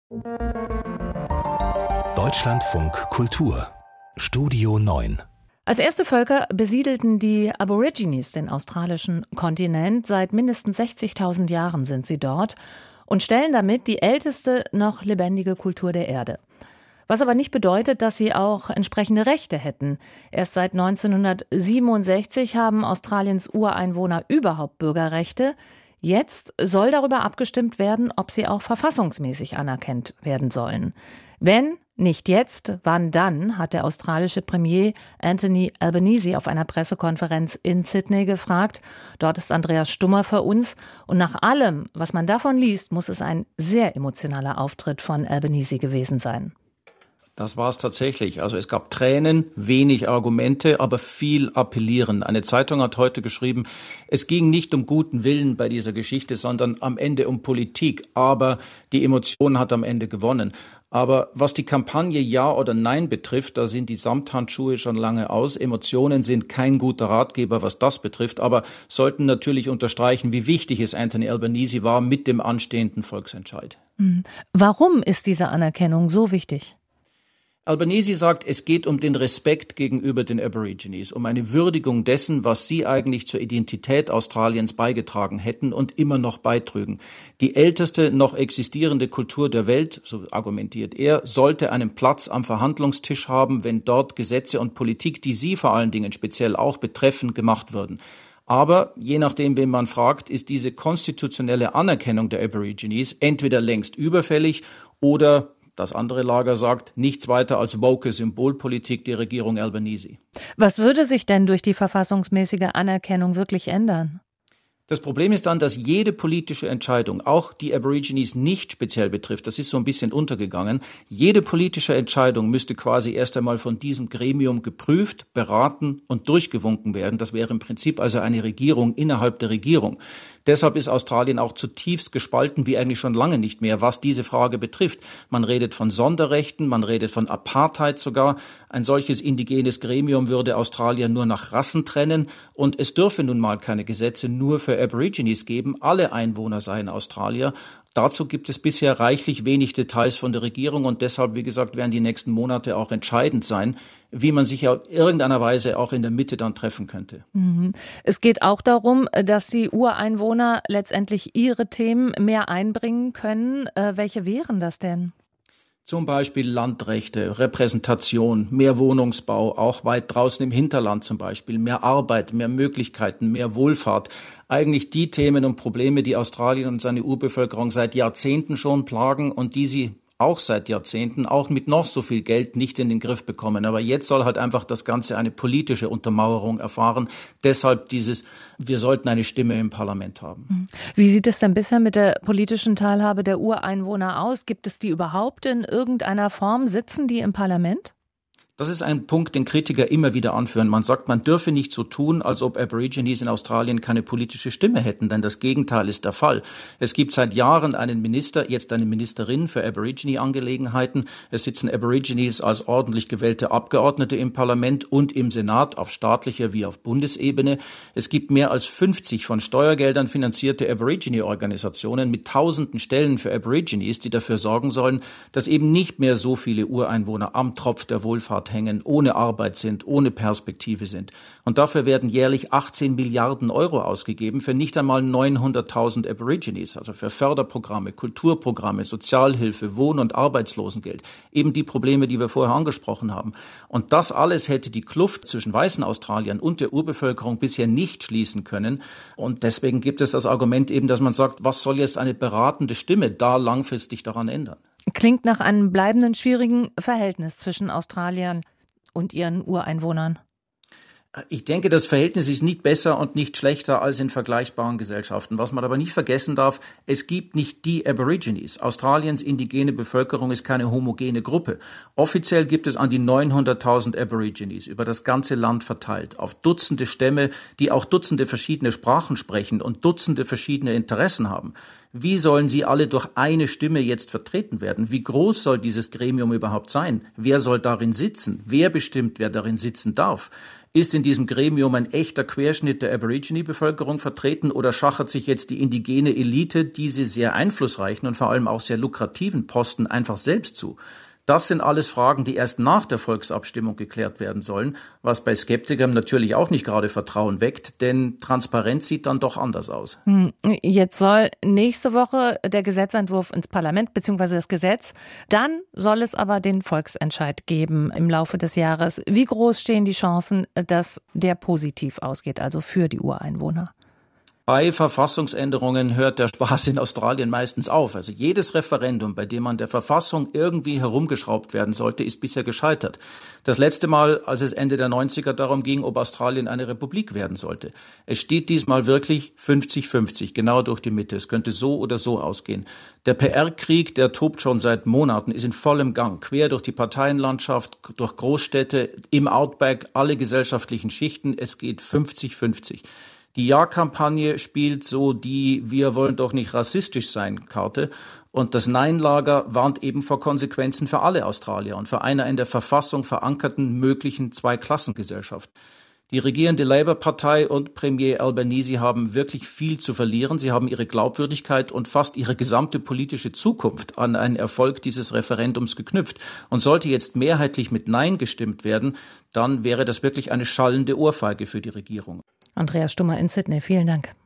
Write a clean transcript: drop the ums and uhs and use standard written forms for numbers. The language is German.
Deutschlandfunk Kultur Studio 9. Als erste Völker besiedelten die Aborigines den australischen Kontinent. Seit mindestens 60.000 Jahren sind sie dort und stellen damit die älteste noch lebendige Kultur der Erde. Was aber nicht bedeutet, dass sie auch entsprechende Rechte hätten. Erst seit 1967 haben Australiens Ureinwohner überhaupt Bürgerrechte. Jetzt soll darüber abgestimmt werden, ob sie auch verfassungsmäßig anerkannt werden sollen. Wenn nicht jetzt, wann dann, hat der australische Premier Anthony Albanese auf einer Pressekonferenz in Sydney gefragt. Dort ist Andreas Stummer für uns. Und nach allem, was man davon liest, muss es ein sehr emotionaler Auftritt von Albanese gewesen sein. Das war es tatsächlich. Also es gab Tränen, wenig Argumente, aber viel Appellieren. Eine Zeitung hat heute geschrieben, es ging nicht um guten Willen bei dieser Geschichte, sondern am Ende um Politik. Aber die Emotion hat am Ende gewonnen. Aber was die Kampagne Ja oder Nein betrifft, da sind die Samthandschuhe schon lange aus. Emotionen sind kein guter Ratgeber, was das betrifft, aber sollten natürlich unterstreichen, wie wichtig es Anthony Albanese war mit dem anstehenden Volksentscheid. Warum ist diese Anerkennung so wichtig? Albanese sagt, es geht um den Respekt gegenüber den Aborigines, um eine Würdigung dessen, was sie eigentlich zur Identität Australiens beigetragen hätten und immer noch beitrügen. Die älteste noch existierende Kultur der Welt, so argumentiert er, sollte einen Platz am Verhandlungstisch haben, wenn dort Gesetze und Politik, die sie vor allen Dingen speziell auch betreffen, gemacht würden. Aber je nachdem, wen man fragt, ist diese konstitutionelle Anerkennung der Aborigines entweder längst überfällig oder das andere Lager sagt, nichts weiter als woke Symbolpolitik der Regierung Albanese. Was würde sich denn durch die verfassungsmäßige Anerkennung wirklich ändern? Das Problem ist dann, dass jede politische Entscheidung, auch die Aborigines nicht speziell betrifft, das ist so ein bisschen untergegangen, jede politische Entscheidung müsste quasi erst einmal von diesem Gremium geprüft, beraten und durchgewunken werden. Das wäre im Prinzip also eine Regierung innerhalb der Regierung. Deshalb ist Australien auch zutiefst gespalten, wie eigentlich schon lange nicht mehr, was diese Frage betrifft. Man redet von Sonderrechten, man redet von Apartheid sogar. Ein solches indigenes Gremium würde Australien nur nach Rassen trennen und es dürfe nun mal keine Gesetze nur für Aborigines geben. Alle Einwohner seien Australier. Dazu gibt es bisher reichlich wenig Details von der Regierung und deshalb, wie gesagt, werden die nächsten Monate auch entscheidend sein, wie man sich ja in irgendeiner Weise auch in der Mitte dann treffen könnte. Es geht auch darum, dass die Ureinwohner letztendlich ihre Themen mehr einbringen können. Welche wären das denn? Zum Beispiel Landrechte, Repräsentation, mehr Wohnungsbau, auch weit draußen im Hinterland zum Beispiel, mehr Arbeit, mehr Möglichkeiten, mehr Wohlfahrt. Eigentlich die Themen und Probleme, die Australien und seine Urbevölkerung seit Jahrzehnten schon plagen und die sie auch seit Jahrzehnten, auch mit noch so viel Geld nicht in den Griff bekommen. Aber jetzt soll halt einfach das Ganze eine politische Untermauerung erfahren. Deshalb wir sollten eine Stimme im Parlament haben. Wie sieht es denn bisher mit der politischen Teilhabe der Ureinwohner aus? Gibt es die überhaupt in irgendeiner Form? Sitzen die im Parlament? Das ist ein Punkt, den Kritiker immer wieder anführen. Man sagt, man dürfe nicht so tun, als ob Aborigines in Australien keine politische Stimme hätten, denn das Gegenteil ist der Fall. Es gibt seit Jahren einen Minister, jetzt eine Ministerin für Aborigine-Angelegenheiten. Es sitzen Aborigines als ordentlich gewählte Abgeordnete im Parlament und im Senat auf staatlicher wie auf Bundesebene. Es gibt mehr als 50 von Steuergeldern finanzierte Aborigine-Organisationen mit tausenden Stellen für Aborigines, die dafür sorgen sollen, dass eben nicht mehr so viele Ureinwohner am Tropf der Wohlfahrt hängen, ohne Arbeit sind, ohne Perspektive sind. Und dafür werden jährlich 18 Milliarden Euro ausgegeben für nicht einmal 900.000 Aborigines, also für Förderprogramme, Kulturprogramme, Sozialhilfe, Wohn- und Arbeitslosengeld. Eben die Probleme, die wir vorher angesprochen haben. Und das alles hätte die Kluft zwischen weißen Australiern und der Urbevölkerung bisher nicht schließen können. Und deswegen gibt es das Argument eben, dass man sagt, was soll jetzt eine beratende Stimme da langfristig daran ändern? Klingt nach einem bleibenden schwierigen Verhältnis zwischen Australiern und ihren Ureinwohnern. Ich denke, das Verhältnis ist nicht besser und nicht schlechter als in vergleichbaren Gesellschaften. Was man aber nicht vergessen darf, es gibt nicht die Aborigines. Australiens indigene Bevölkerung ist keine homogene Gruppe. Offiziell gibt es an die 900.000 Aborigines über das ganze Land verteilt, auf Dutzende Stämme, die auch Dutzende verschiedene Sprachen sprechen und Dutzende verschiedene Interessen haben. Wie sollen sie alle durch eine Stimme jetzt vertreten werden? Wie groß soll dieses Gremium überhaupt sein? Wer soll darin sitzen? Wer bestimmt, wer darin sitzen darf? Ist in diesem Gremium ein echter Querschnitt der Aborigine-Bevölkerung vertreten oder schachert sich jetzt die indigene Elite diese sehr einflussreichen und vor allem auch sehr lukrativen Posten einfach selbst zu? Das sind alles Fragen, die erst nach der Volksabstimmung geklärt werden sollen, was bei Skeptikern natürlich auch nicht gerade Vertrauen weckt, denn Transparenz sieht dann doch anders aus. Jetzt soll nächste Woche der Gesetzentwurf ins Parlament bzw. das Gesetz. Dann soll es aber den Volksentscheid geben im Laufe des Jahres. Wie groß stehen die Chancen, dass der positiv ausgeht, also für die Ureinwohner? Bei Verfassungsänderungen hört der Spaß in Australien meistens auf. Also jedes Referendum, bei dem an der Verfassung irgendwie herumgeschraubt werden sollte, ist bisher gescheitert. Das letzte Mal, als es Ende der 90er darum ging, ob Australien eine Republik werden sollte. Es steht diesmal wirklich 50-50, genau durch die Mitte. Es könnte so oder so ausgehen. Der PR-Krieg, der tobt schon seit Monaten, ist in vollem Gang. Quer durch die Parteienlandschaft, durch Großstädte, im Outback, alle gesellschaftlichen Schichten. Es geht 50-50. Die Ja-Kampagne spielt so die "Wir wollen doch nicht rassistisch sein" Karte und das Nein-Lager warnt eben vor Konsequenzen für alle Australier und für einer in der Verfassung verankerten möglichen Zweiklassengesellschaft. Die regierende Labour-Partei und Premier Albanese haben wirklich viel zu verlieren. Sie haben ihre Glaubwürdigkeit und fast ihre gesamte politische Zukunft an einen Erfolg dieses Referendums geknüpft. Und sollte jetzt mehrheitlich mit Nein gestimmt werden, dann wäre das wirklich eine schallende Ohrfeige für die Regierung. Andreas Stummer in Sydney, vielen Dank.